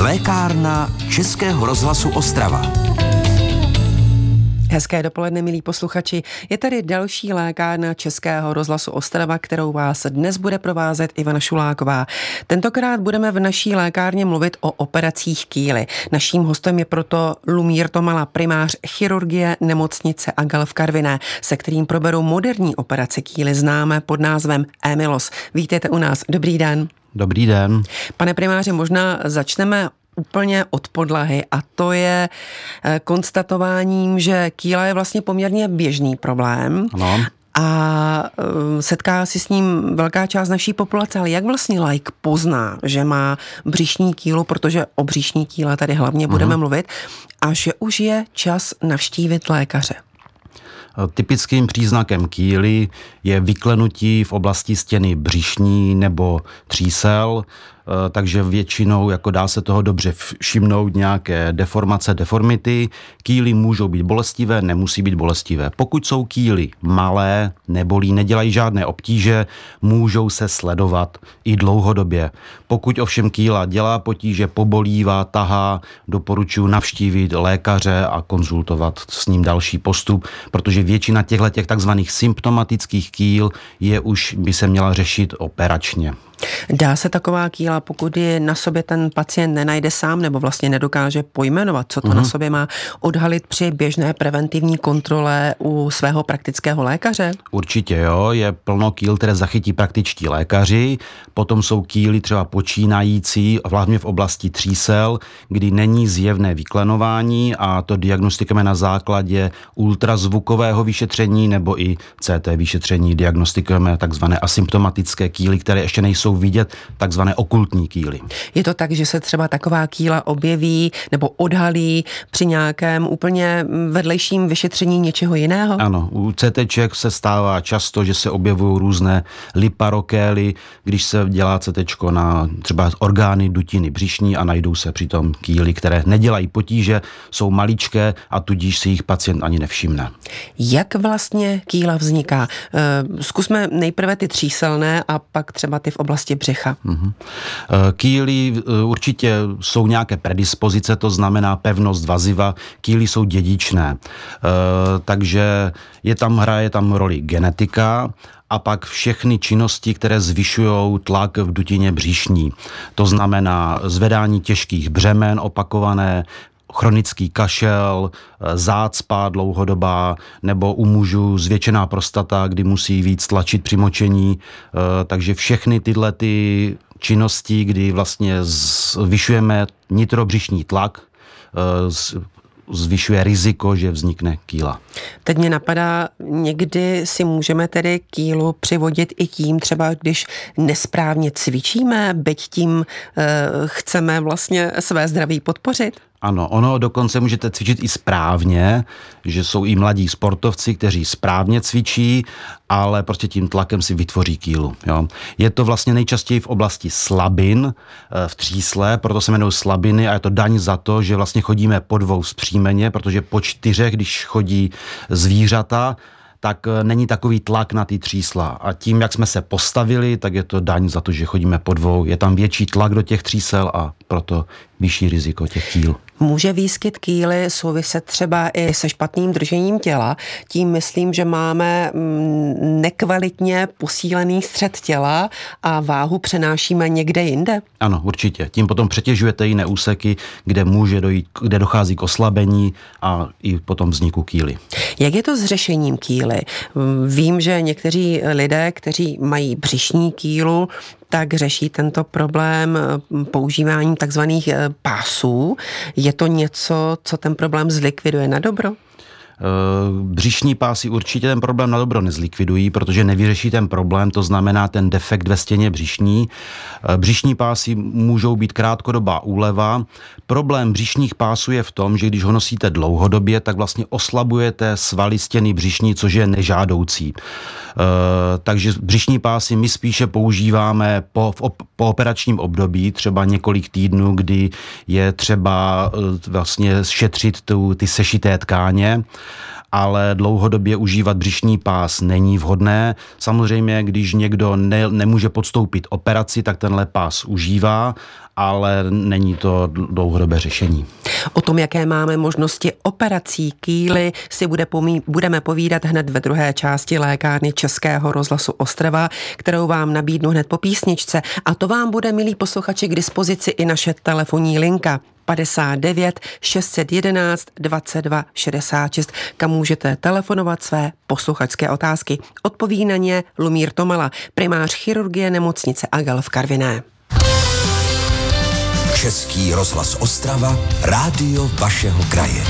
Lékárna Českého rozhlasu Ostrava. Hezké dopoledne, milí posluchači. Je tady další lékárna Českého rozhlasu Ostrava, kterou vás dnes bude provázet Ivana Šuláková. Tentokrát budeme v naší lékárně mluvit o operacích kýly. Naším hostem je proto Lumír Tomala, primář chirurgie nemocnice Agel v Karviné, se kterým proberou moderní operace kýly známé pod názvem EMILOS. Vítejte u nás. Dobrý den. Dobrý den. Pane primáře, možná začneme úplně od podlahy a to je konstatováním, že kýla je vlastně poměrně běžný problém. Ano. A setká si s ním velká část naší populace, ale jak vlastně laik pozná, že má břišní kýlu, protože o břišní kýle tady hlavně budeme mluvit, a že už je čas navštívit lékaře? Typickým příznakem kýly je vyklenutí v oblasti stěny břišní nebo třísel, takže většinou jako dá se toho dobře všimnout nějaké deformace, deformity. Kýly můžou být bolestivé, nemusí být bolestivé. Pokud jsou kýly malé, nebolí, nedělají žádné obtíže, můžou se sledovat i dlouhodobě. Pokud ovšem kýla dělá potíže, pobolívá, tahá, doporučuji navštívit lékaře a konzultovat s ním další postup, protože většina těchto takzvaných symptomatických kýl by se měla řešit operačně. Dá se taková kýla, pokud je na sobě ten pacient nenajde sám nebo vlastně nedokáže pojmenovat, co to na sobě má, odhalit při běžné preventivní kontrole u svého praktického lékaře? Určitě jo, je plno kýl, které zachytí praktičtí lékaři, potom jsou kýly třeba počínající, hlavně v oblasti třísel, kdy není zjevné vyklenování a to diagnostikujeme na základě ultrazvukového vyšetření nebo i CT vyšetření, diagnostikujeme takzvané asymptomatické kýly, které ještě nejsou vidět, takzvané okultní kýly. Je to tak, že se třeba taková kýla objeví nebo odhalí při nějakém úplně vedlejším vyšetření něčeho jiného? Ano, u CTček se stává často, že se objevují různé liparokély, když se dělá CTčko na třeba orgány dutiny břišní a najdou se přitom kýly, které nedělají potíže, jsou maličké a tudíž si jich pacient ani nevšimne. Jak vlastně kýla vzniká? Zkusme nejprve ty tříselné a pak třeba ty v oblasti břicha. Kýly určitě jsou nějaké predispozice, to znamená pevnost vaziva. Kýly jsou dědičné, takže hraje tam roli genetika a pak všechny činnosti, které zvyšují tlak v dutině břišní. To znamená zvedání těžkých břemen opakované, chronický kašel, zácpa dlouhodobá, nebo u mužů zvětšená prostata, kdy musí víc tlačit při močení. Takže všechny tyhle ty činnosti, kdy vlastně zvyšujeme nitrobřišní tlak, zvyšuje riziko, že vznikne kýla. Teď mě napadá, někdy si můžeme tedy kýlu přivodit i tím, třeba když nesprávně cvičíme, byť tím chceme vlastně své zdraví podpořit? Ano, ono dokonce můžete cvičit i správně, že jsou i mladí sportovci, kteří správně cvičí, ale prostě tím tlakem si vytvoří kýlu. Jo. Je to vlastně nejčastěji v oblasti slabin, v třísle, proto se jmenují slabiny a je to daň za to, že vlastně chodíme po dvou vzpřímeně, protože po 4, když chodí zvířata, tak není takový tlak na ty třísla. A tím, jak jsme se postavili, tak je to daň za to, že chodíme po dvou. Je tam větší tlak do těch třísel a proto vyšší riziko těch kýl. Může výskyt kýly souviset třeba i se špatným držením těla. Tím myslím, že máme nekvalitně posílený střed těla a váhu přenášíme někde jinde? Ano, určitě. Tím potom přetěžujete jiné úseky, kde dochází k oslabení a i potom vzniku kýly. Jak je to s řešením kýly? Vím, že někteří lidé, kteří mají břišní kýlu, tak řeší tento problém používáním takzvaných pásů. Je to něco, co ten problém zlikviduje na dobro? Břišní pásy určitě ten problém na dobro nezlikvidují, protože nevyřeší ten problém, to znamená ten defekt ve stěně břišní. Břišní pásy můžou být krátkodobá úleva. Problém břišních pásů je v tom, že když ho nosíte dlouhodobě, tak vlastně oslabujete svaly stěny břišní, což je nežádoucí. Takže břišní pásy my spíše používáme po operačním období, třeba několik týdnů, kdy je třeba vlastně šetřit ty sešité tkáně. ale dlouhodobě užívat břišní pás není vhodné. Samozřejmě, když někdo nemůže podstoupit operaci, tak tenhle pás užívá, ale není to dlouhodobé řešení. O tom, jaké máme možnosti operací kýly, si budeme povídat hned ve druhé části lékárny Českého rozhlasu Ostrava, kterou vám nabídnu hned po písničce. A to vám bude, milí posluchači, k dispozici i naše telefonní linka 59 611 22 66, kam můžete telefonovat své posluchačské otázky. Odpoví na ně Lumír Tomala, primář chirurgie nemocnice Agel v Karviné. Český rozhlas Ostrava, rádio vašeho kraje.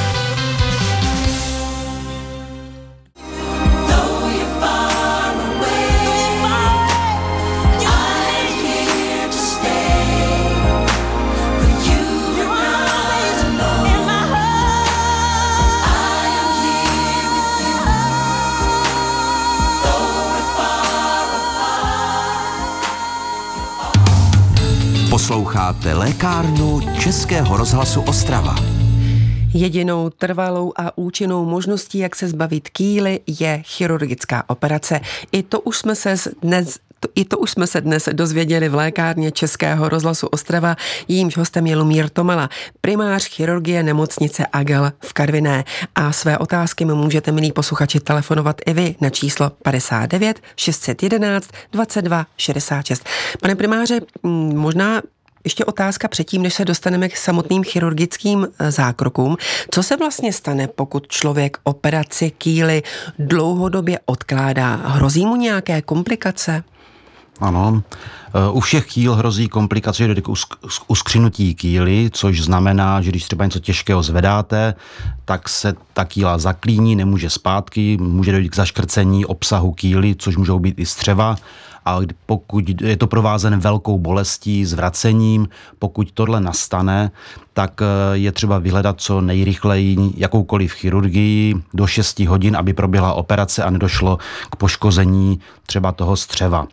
Posloucháte lékárnu Českého rozhlasu Ostrava. Jedinou trvalou a účinnou možností, jak se zbavit kýly, je chirurgická operace. I to už jsme se dnes dozvěděli v lékárně Českého rozhlasu Ostrava, jímž hostem je Lumír Tomala, primář chirurgie nemocnice Agel v Karviné. A své otázky mi můžete, milí posluchači, telefonovat i vy na číslo 59 611 22 66. Pane primáře, možná ještě otázka předtím, než se dostaneme k samotným chirurgickým zákrokům. Co se vlastně stane, pokud člověk operaci kýly dlouhodobě odkládá? Hrozí mu nějaké komplikace? Ano, u všech kýl hrozí komplikace, že dojde k uskřinutí kýly, což znamená, že když třeba něco těžkého zvedáte, tak se ta kýla zaklíní, nemůže zpátky, může dojít k zaškrcení obsahu kýly, což můžou být i střeva. A pokud je to provázen velkou bolestí, zvracením, pokud tohle nastane, tak je třeba vyhledat co nejrychleji jakoukoliv chirurgii do 6 hodin, aby proběhla operace a nedošlo k poškození třeba toho střeva.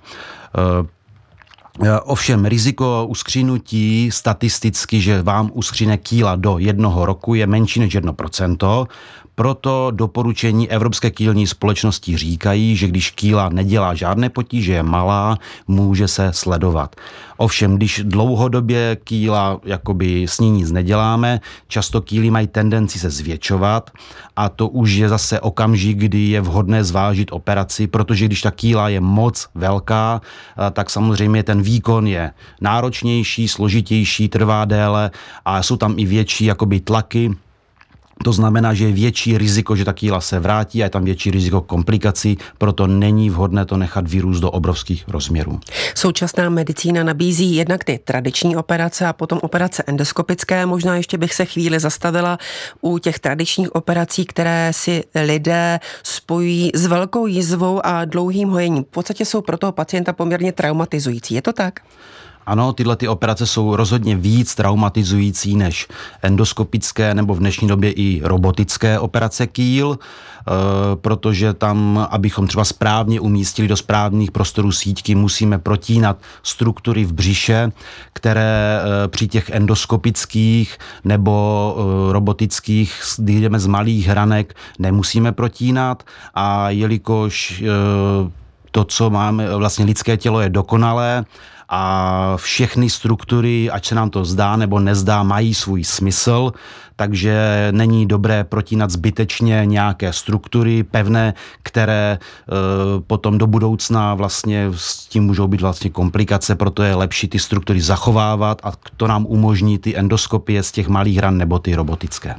Ovšem riziko uskřínutí statisticky, že vám uskříne kýla do 1 roku, je menší než 1%. Proto doporučení Evropské kýlní společnosti říkají, že když kýla nedělá žádné potíže, je malá, může se sledovat. Ovšem, když dlouhodobě kýla, jakoby s ní nic neděláme, často kýly mají tendenci se zvětšovat a to už je zase okamžik, kdy je vhodné zvážit operaci, protože když ta kýla je moc velká, tak samozřejmě ten výkon je náročnější, složitější, trvá déle a jsou tam i větší jakoby tlaky. To znamená, že je větší riziko, že ta kýla se vrátí a je tam větší riziko komplikací, proto není vhodné to nechat vyrůst do obrovských rozměrů. Současná medicína nabízí jednak ty tradiční operace a potom operace endoskopické. Možná ještě bych se chvíli zastavila u těch tradičních operací, které si lidé spojují s velkou jizvou a dlouhým hojením. V podstatě jsou pro toho pacienta poměrně traumatizující. Je to tak? Ano, tyhle ty operace jsou rozhodně víc traumatizující než endoskopické nebo v dnešní době i robotické operace kýl, protože tam, abychom třeba správně umístili do správných prostorů síťky, musíme protínat struktury v břiše, které při těch endoskopických nebo robotických, kdy jdeme z malých hranek, nemusíme protínat a jelikož to, co máme, vlastně lidské tělo je dokonalé, a všechny struktury, ať se nám to zdá nebo nezdá, mají svůj smysl, takže není dobré protínat zbytečně nějaké struktury pevné, které potom do budoucna vlastně s tím můžou být vlastně komplikace, proto je lepší ty struktury zachovávat a to nám umožní ty endoskopie z těch malých ran nebo ty robotické.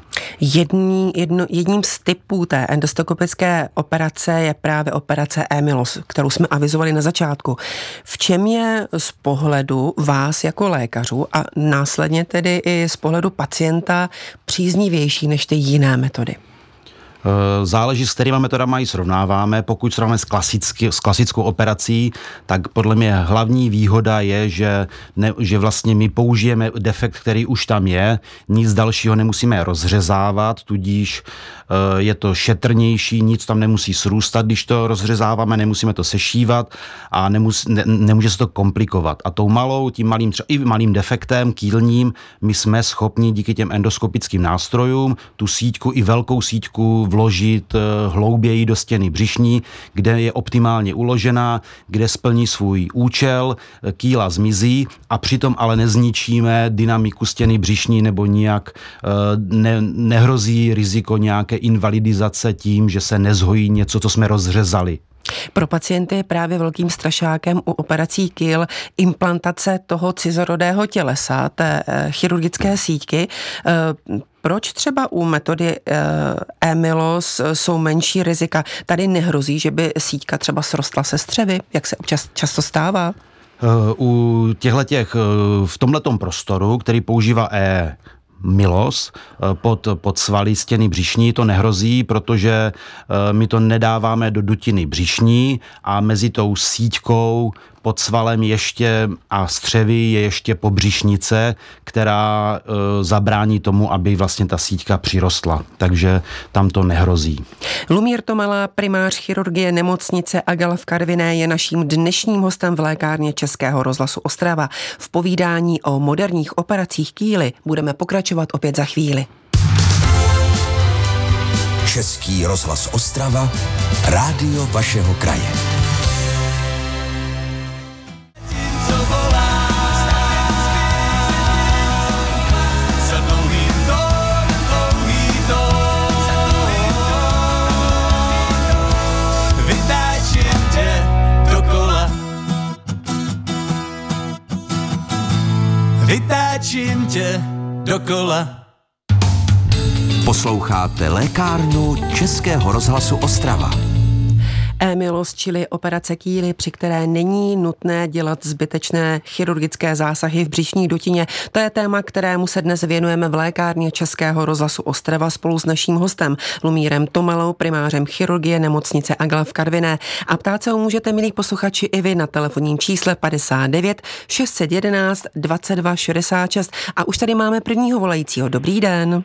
Jedním z typů té endoskopické operace je právě operace EMILOS, kterou jsme avizovali na začátku. V čem je z pohledu vás jako lékařů a následně tedy i z pohledu pacienta příznivější než ty jiné metody? Záleží, s kterýma metodama ji srovnáváme. Pokud srovnáme s klasickou operací, tak podle mě hlavní výhoda je, že vlastně my použijeme defekt, který už tam je, nic dalšího nemusíme rozřezávat, tudíž je to šetrnější, nic tam nemusí srůstat, když to rozřezáváme, nemusíme to sešívat a nemůže se to komplikovat. A tím malým defektem kýlním my jsme schopni díky těm endoskopickým nástrojům tu síťku i velkou síťku vložit hlouběji do stěny břišní, kde je optimálně uložená, kde splní svůj účel, kýla zmizí a přitom ale nezničíme dynamiku stěny břišní nebo nijak nehrozí riziko nějaké invalidizace tím, že se nezhojí něco, co jsme rozřezali. Pro pacienty je právě velkým strašákem u operací kýl implantace toho cizorodého tělesa, té chirurgické síťky. Proč třeba u metody EMILOS jsou menší rizika? Tady nehrozí, že by síťka třeba srostla se střevy, jak se občas často stává? U v tomhletom prostoru, který používá EMILOS pod svaly stěny břišní, to nehrozí, protože my to nedáváme do dutiny břišní a mezi tou síťkou pod svalem ještě a střevy je ještě pobřišnice, která zabrání tomu, aby vlastně ta síťka přirostla. Takže tam to nehrozí. Lumír Tomala, primář chirurgie nemocnice Agel v Karviné, je naším dnešním hostem v lékárně Českého rozhlasu Ostrava. V povídání o moderních operacích kýly budeme pokračovat opět za chvíli. Český rozhlas Ostrava, rádio vašeho kraje. Vytáčím tě dokola. Posloucháte lékárnu Českého rozhlasu Ostrava. EMILOS, čili operace kýly, při které není nutné dělat zbytečné chirurgické zásahy v břišní dutině. To je téma, kterému se dnes věnujeme v lékárně Českého rozhlasu Ostrava spolu s naším hostem Lumírem Tomalou, primářem chirurgie nemocnice Agel v Karviné. A ptát se ho můžete, milí posluchači, i vy na telefonním čísle 59 611 22 66. A už tady máme prvního volajícího. Dobrý den.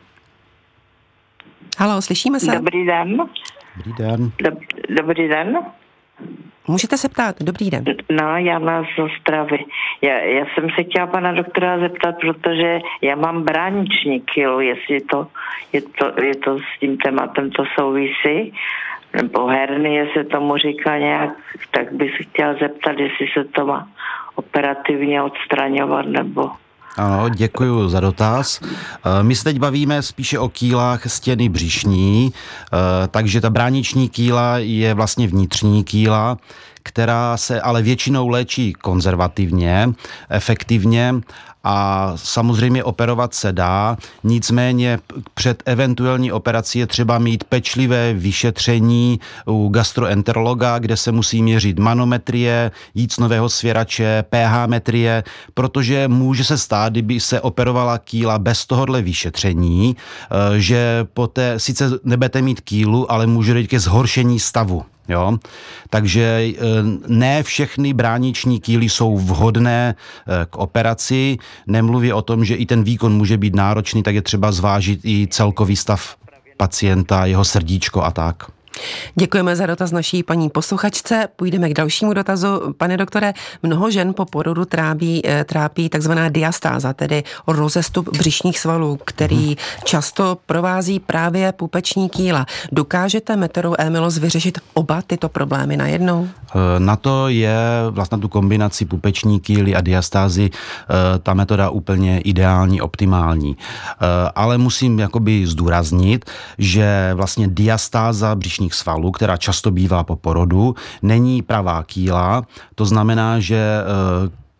Haló, slyšíme se? Dobrý den. Dobrý den. Dobrý den. Můžete se ptát, dobrý den. No, Jana z Ostravy. Já jsem se chtěla pana doktora zeptat, protože já mám brániční kýlu, jestli je to s tím tématem to souvisí, nebo hernie se tomu říká nějak, tak bych se chtěla zeptat, jestli se to má operativně odstraňovat, nebo... Ano, děkuji za dotaz. My se teď bavíme spíše o kýlách stěny břišní, takže ta brániční kýla je vlastně vnitřní kýla, která se ale většinou léčí konzervativně, efektivně a samozřejmě operovat se dá, nicméně před eventuální operací je třeba mít pečlivé vyšetření u gastroenterologa, kde se musí měřit manometrie, jícnového svěrače, pH metrie, protože může se stát, kdyby se operovala kýla bez tohohle vyšetření, že poté sice nebudete mít kýlu, ale může dojít ke zhoršení stavu. Jo? Takže ne všechny brániční kýly jsou vhodné k operaci. Nemluví o tom, že i ten výkon může být náročný, tak je třeba zvážit i celkový stav pacienta, jeho srdíčko a tak. Děkujeme za dotaz naší paní posluchačce. Půjdeme k dalšímu dotazu. Pane doktore, mnoho žen po porodu trápí takzvaná diastáza, tedy rozestup břišních svalů, který často provází právě pupeční kýla. Dokážete metodou EMILOS vyřešit oba tyto problémy najednou? Na to je vlastně tu kombinaci pupeční kýly a diastázy ta metoda úplně ideální, optimální. Ale musím jakoby zdůraznit, že vlastně diastáza břišních svalů, která často bývá po porodu, není pravá kýla. To znamená, že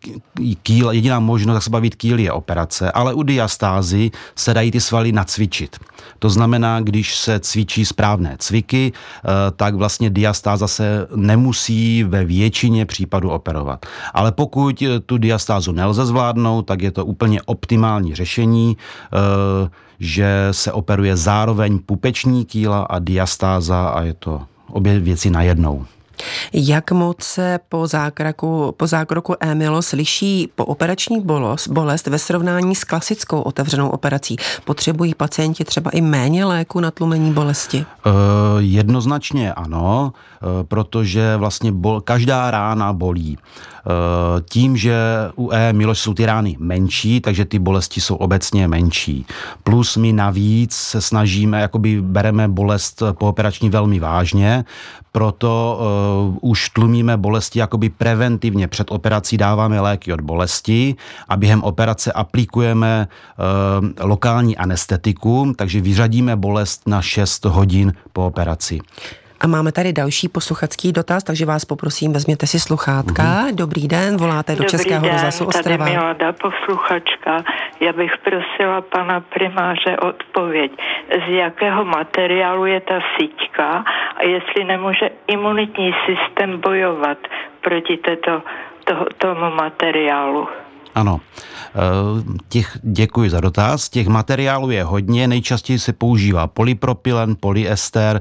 jediná možnost, jak se bavit kýly, je operace, ale u diastázy se dají ty svaly nacvičit. To znamená, když se cvičí správné cviky, tak vlastně diastáza se nemusí ve většině případů operovat. Ale pokud tu diastázu nelze zvládnout, tak je to úplně optimální řešení, že se operuje zároveň pupeční kýla a diastáza a je to obě věci najednou. Jak moc se po zákroku EMILOS liší pooperační bolest ve srovnání s klasickou otevřenou operací? Potřebují pacienti třeba i méně léku na tlumení bolesti? Jednoznačně ano, protože vlastně každá rána bolí. Tím, že u EMILOS jsou ty rány menší, takže ty bolesti jsou obecně menší. Plus my navíc se snažíme, bereme bolest pooperační velmi vážně, proto už tlumíme bolesti preventivně. Před operací dáváme léky od bolesti a během operace aplikujeme lokální anestetikum, takže vyřadíme bolest na 6 hodin po operaci. A máme tady další posluchačský dotaz, takže vás poprosím, vezměte si sluchátka. Dobrý den, voláte do Českého rozhlasu Ostrava. Tady mladá posluchačka. Já bych prosila pana primáře odpověď. Z jakého materiálu je ta síťka a jestli nemůže imunitní systém bojovat proti tomu materiálu? Ano, děkuji za dotaz. Těch materiálů je hodně, nejčastěji se používá polypropylen, polyester,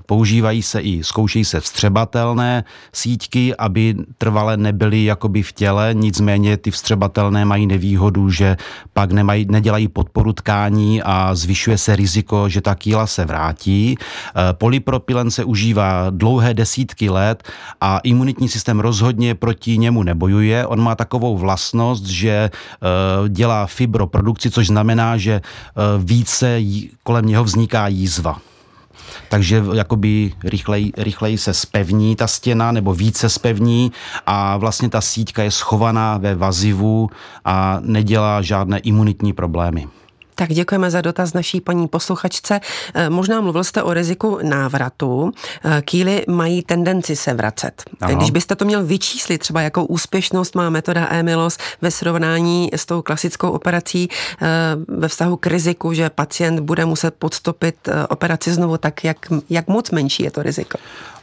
zkoušejí se vstřebatelné síťky, aby trvale nebyly v těle, nicméně ty vstřebatelné mají nevýhodu, že pak nedělají podporu tkání a zvyšuje se riziko, že ta kýla se vrátí. Polypropylen se užívá dlouhé desítky let a imunitní systém rozhodně proti němu nebojuje. On má takovou vlastnost, že dělá fibroprodukci, což znamená, že více kolem něho vzniká jízva. Takže rychleji se spevní ta stěna nebo více spevní a vlastně ta síťka je schovaná ve vazivu a nedělá žádné imunitní problémy. Tak děkujeme za dotaz naší paní posluchačce. Možná mluvil jste o riziku návratu. Kýly mají tendenci se vracet. Ano. Když byste to měl vyčíslit, třeba jakou úspěšnost má metoda EMILOS ve srovnání s tou klasickou operací ve vztahu k riziku, že pacient bude muset podstopit operaci znovu, tak jak moc menší je to riziko?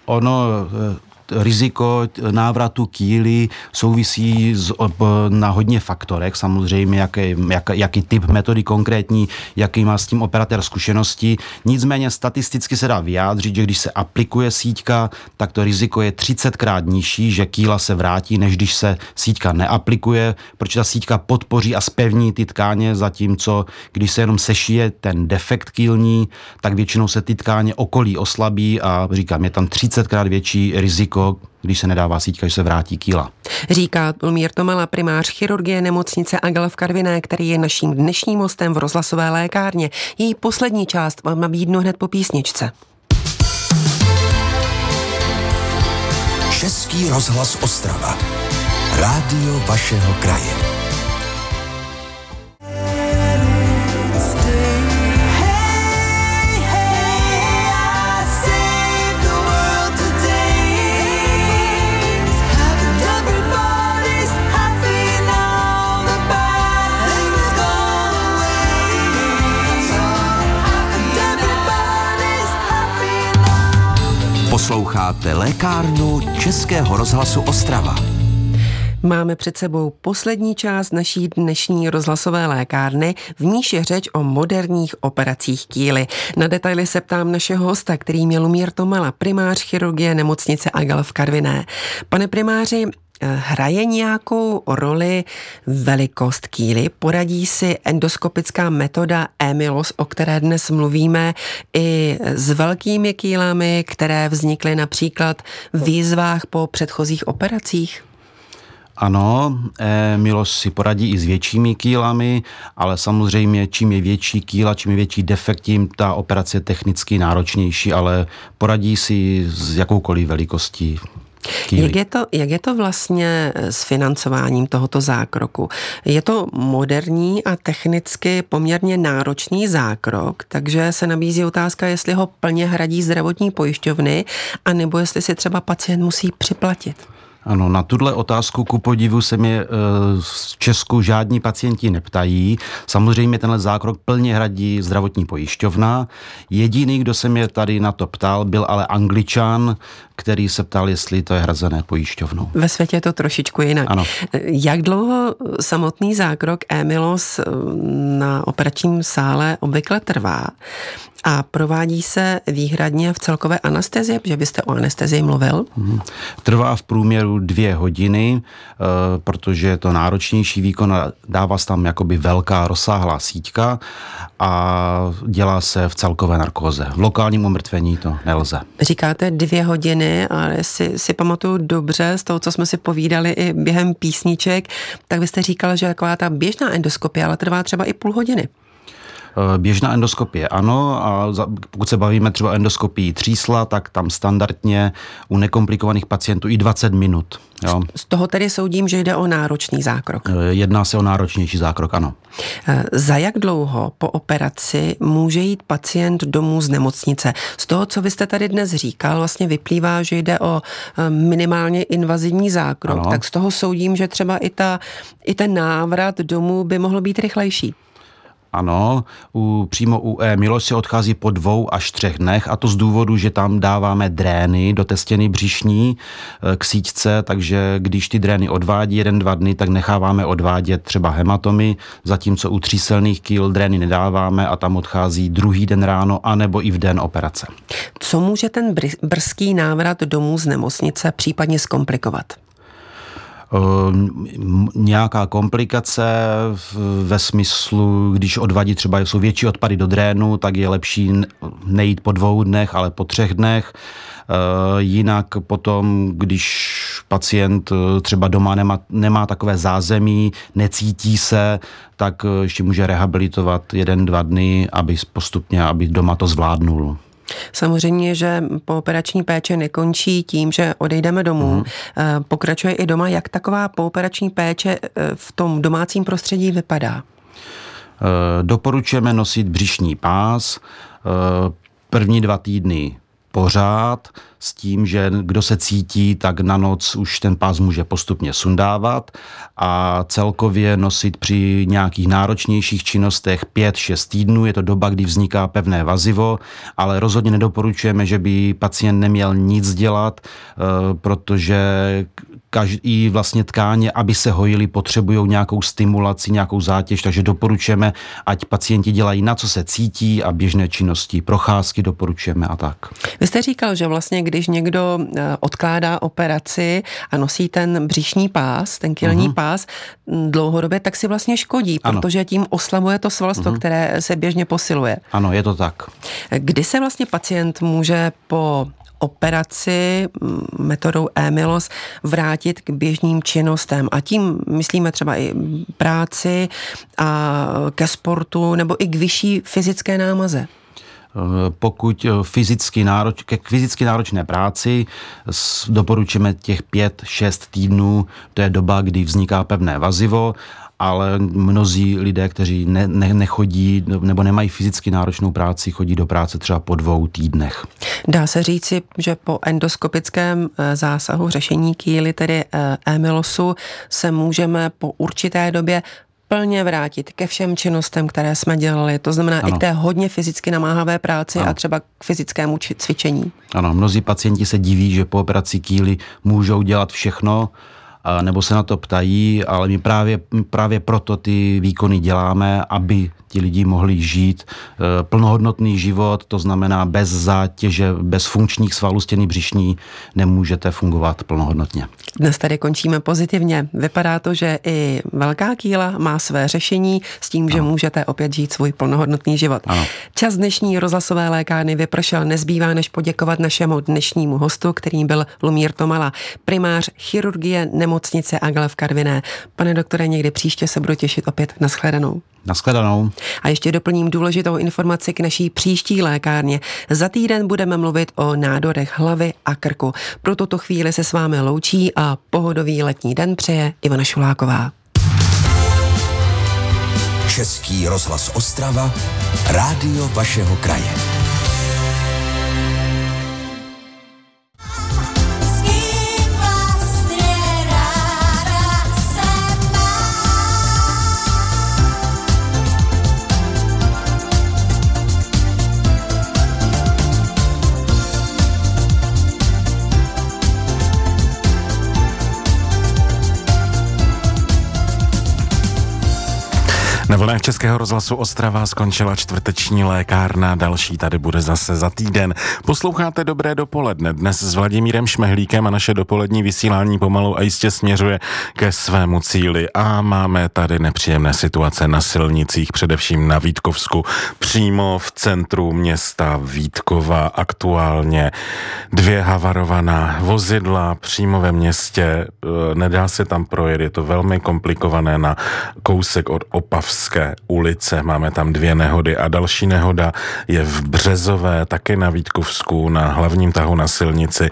Riziko návratu kýly souvisí na hodně faktorech, samozřejmě jaký typ metody konkrétní, jaký má s tím operatér zkušenosti. Nicméně statisticky se dá vyjádřit, že když se aplikuje síťka, tak to riziko je 30krát nižší, že kýla se vrátí, než když se síťka neaplikuje, protože ta síťka podpoří a spevní ty tkáně, zatímco když se jenom sešije ten defekt kýlní, tak většinou se ty tkáně okolí oslabí a říkám, je tam 30krát větší riziko, když se nedává síťka, že se vrátí kýla. Říká Lumír Tomala, primář chirurgie nemocnice Agel v Karviné, který je naším dnešním hostem v rozhlasové lékárně. Její poslední část vám nabídnu hned po písničce. Český rozhlas Ostrava. Rádio vašeho kraje. Posloucháte lékárnu Českého rozhlasu Ostrava. Máme před sebou poslední část naší dnešní rozhlasové lékárny, v níž je řeč o moderních operacích kýly. Na detaily se ptám našeho hosta, kterým je Lumír Tomala, primář chirurgie nemocnice Agel v Karviné. Pane primáři, hraje nějakou roli velikost kýly? Poradí si endoskopická metoda EMILOS, o které dnes mluvíme, i s velkými kýlami, které vznikly například v výzvách po předchozích operacích? Ano, EMILOS si poradí i s většími kýlami, ale samozřejmě čím je větší kýla, čím je větší defekt, tím ta operace je technicky náročnější, ale poradí si s jakoukoliv velikostí. Jak je to vlastně s financováním tohoto zákroku? Je to moderní a technicky poměrně náročný zákrok, takže se nabízí otázka, jestli ho plně hradí zdravotní pojišťovny, anebo jestli si třeba pacient musí připlatit. Ano, na tuhle otázku ku podivu se mě v Česku žádní pacienti neptají. Samozřejmě tenhle zákrok plně hradí zdravotní pojišťovna. Jediný, kdo se mě tady na to ptal, byl ale Angličan, který se ptal, jestli to je hrazené pojišťovnou. Ve světě je to trošičku jinak. Ano. Jak dlouho samotný zákrok Emilos na operačním sále obvykle trvá? A provádí se výhradně v celkové anestezii, že byste o anestezii mluvil? Trvá v průměru 2 hodiny, protože je to náročnější výkon a dává se tam jakoby velká rozsáhlá síťka a dělá se v celkové narkóze. V lokálním umrtvení to nelze. Říkáte 2 hodiny, ale jestli si pamatuju dobře z toho, co jsme si povídali i během písniček, tak byste říkal, že taková ta běžná endoskopie, ale trvá třeba i půl hodiny. Běžná endoskopie ano, a pokud se bavíme třeba endoskopii třísla, tak tam standardně u nekomplikovaných pacientů i 20 minut. Jo. Z toho tedy soudím, že jde o náročný zákrok. Jedná se o náročnější zákrok, ano. Za jak dlouho po operaci může jít pacient domů z nemocnice? Z toho, co vy jste tady dnes říkal, vlastně vyplývá, že jde o minimálně invazivní zákrok. Ano. Tak z toho soudím, že třeba i ten návrat domů by mohl být rychlejší. Ano, přímo u Emilos se odchází po 2 až 3 dnech a to z důvodu, že tam dáváme drény do té stěny břišní k síťce, takže když ty drény odvádí 1-2 dny, tak necháváme odvádět třeba hematomy, zatímco u tříselných kýl drény nedáváme a tam odchází druhý den ráno anebo i v den operace. Co může ten brzký návrat domů z nemocnice případně zkomplikovat? Nějaká komplikace ve smyslu, když odvadí třeba jsou větší odpady do drénu, tak je lepší nejít po 2 dnech, ale po 3 dnech. Jinak potom, když pacient třeba doma nemá takové zázemí, necítí se, tak ještě může rehabilitovat 1-2 dny, aby doma to zvládnul. Samozřejmě, že pooperační péče nekončí tím, že odejdeme domů. Pokračuje i doma. Jak taková pooperační péče v tom domácím prostředí vypadá? Doporučujeme nosit břišní pás první 2 týdny pořád, s tím, že kdo se cítí, tak na noc už ten pás může postupně sundávat a celkově nosit při nějakých náročnějších činnostech 5-6 týdnů. Je to doba, kdy vzniká pevné vazivo, ale rozhodně nedoporučujeme, že by pacient neměl nic dělat, protože každý vlastně tkáně, aby se hojily, potřebují nějakou stimulaci, nějakou zátěž, takže doporučujeme, ať pacienti dělají na co se cítí a běžné činnosti, procházky doporučujeme a tak. Vy jste říkal, že vlastně když někdo odkládá operaci a nosí ten břišní pás, ten kylní pás dlouhodobě, tak si vlastně škodí, protože tím oslabuje to svalstvo, které se běžně posiluje. Ano, je to tak. Kdy se vlastně pacient může po operaci metodou Emilos vrátit k běžným činnostem a tím myslíme třeba i práci a ke sportu nebo i k vyšší fyzické námaze? Pokud k fyzicky náročné práci doporučujeme těch 5-6 týdnů, to je doba, kdy vzniká pevné vazivo, ale mnozí lidé, kteří nechodí nebo nemají fyzicky náročnou práci, chodí do práce třeba po 2 týdnech. Dá se říci, že po endoskopickém zásahu řešení kýly, tedy Emilosu, se můžeme po určité době plně vrátit ke všem činnostem, které jsme dělali. To znamená i k té hodně fyzicky namáhavé práci a třeba k fyzickému cvičení. Ano, mnozí pacienti se diví, že po operaci kýly můžou dělat všechno, nebo se na to ptají, ale my právě proto ty výkony děláme, aby ti lidi mohli žít plnohodnotný život, to znamená bez zátěže, bez funkčních svalů stěny břišní nemůžete fungovat plnohodnotně. Dnes tady končíme pozitivně. Vypadá to, že i velká kýla má své řešení s tím, že můžete opět žít svůj plnohodnotný život. Ano. Čas dnešní rozhlasové lékárny vypršel, nezbývá než poděkovat našemu dnešnímu hostu, kterým byl Lumír Tomala, primář chirurgie nemocnice Agel v Karviné. Pane doktore, někdy příště se budu těšit opět. Nashledanou. Nashledanou. A ještě doplním důležitou informaci k naší příští lékárně. Za týden budeme mluvit o nádorech hlavy a krku. Pro tuto chvíli se s vámi loučí a pohodový letní den přeje Ivana Šuláková. Český rozhlas Ostrava, rádio vašeho kraje. Na vlnách Českého rozhlasu Ostrava skončila čtvrteční lékárna, další tady bude zase za týden. Posloucháte Dobré dopoledne dnes s Vladimírem Šmehlíkem a naše dopolední vysílání pomalu a jistě směřuje ke svému cíli. A máme tady nepříjemné situace na silnicích, především na Vítkovsku, přímo v centru města Vítkova. Aktuálně 2 havarovaná vozidla přímo ve městě, nedá se tam projet, je to velmi komplikované na kousek od Opavské ulice. Máme tam 2 nehody a další nehoda je v Březové, taky na Vítkovsku, na hlavním tahu na silnici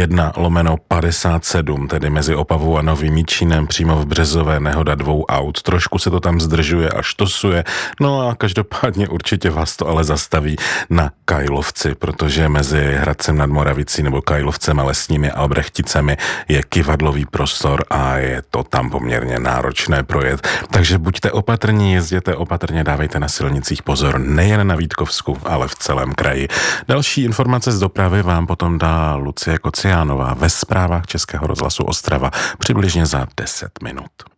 1/57, tedy mezi Opavou a Novým Jičínem, přímo v Březové nehoda 2 aut. Trošku se to tam zdržuje a štosuje, no a každopádně určitě vás to ale zastaví na Kajlovci, protože mezi Hradcem nad Moravicí nebo Kajlovcem a Lesními Albrechticemi je kyvadlový prostor a je to tam poměrně náročné projet. Takže buďte opatrní, jezděte opatrně, dávejte na silnicích pozor, nejen na Vítkovsku, ale v celém kraji. Další informace z dopravy vám potom dá Lucie Kociánová ve zprávách Českého rozhlasu Ostrava přibližně za 10 minut.